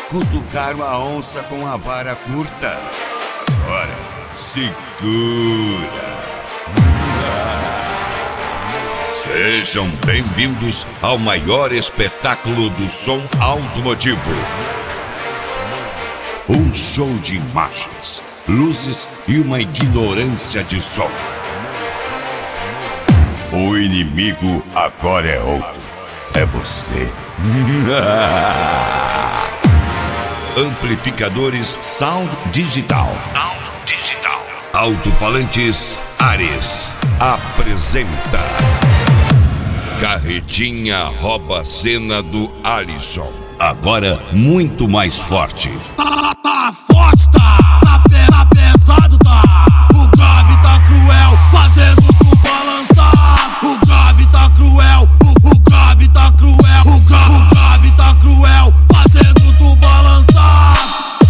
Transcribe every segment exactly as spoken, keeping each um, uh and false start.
cutucar uma onça com a vara curta. Agora, segura. Sejam bem-vindos ao maior espetáculo do som automotivo. Um show de imagens, luzes e uma ignorância de som. O inimigo agora é outro. É você. Amplificadores Sound Digital. Sound Digital. Alto-falantes Ares apresenta Carretinha rouba a cena do Alisson. Agora muito mais forte. Tá, tá forte, tá, tá, pe tá pesado, tá. O grave tá cruel, fazendo tu balançar. O grave tá cruel, o, o grave tá cruel. O, gra o grave tá cruel, fazendo tu balançar.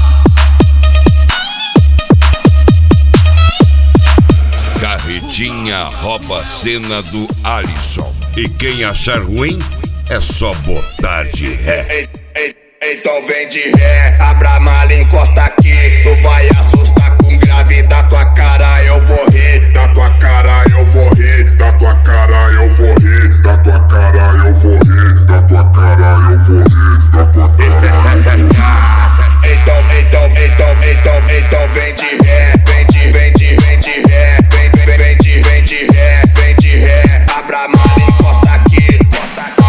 Carretinha rouba a cena do Alisson. E quem achar ruim, é só botar de ré. Ei, ei, então vem de ré, abra a mala e encosta aqui. Tu vai assustar com grave, da tua cara eu vou rir. Da tua cara eu vou rir, da tua cara eu vou rir. Da tua cara eu vou rir, da tua cara eu vou rir. Da tua cara eu vou rir. Então, então, então, então, então vem de ré. Vem de, vem de, vem de ré. Vem, vem, vem de, vem de ré. Vem de ré, abra a mala e encosta aqui. Encosta aqui.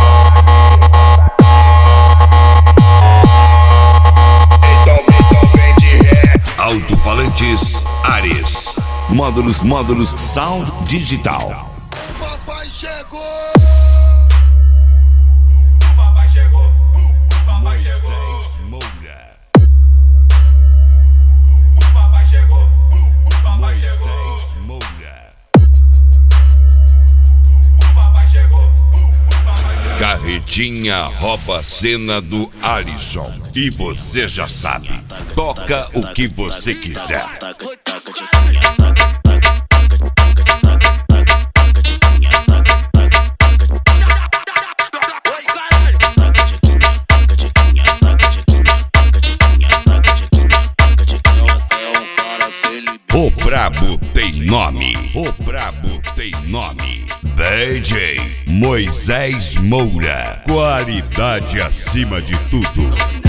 Alto-falantes Ares. Módulos, módulos Sound Digital. O papai chegou. O papai chegou. O papai chegou. Moisés Moura. O papai chegou. O papai chegou. Moisés Moura. O papai chegou. O papai chegou. Carretinha rouba a cena do Alisson. E você já sabe, toca o que você quiser. O brabo tem nome. O brabo tem nome. D J Moisés Moura. Qualidade acima de tudo.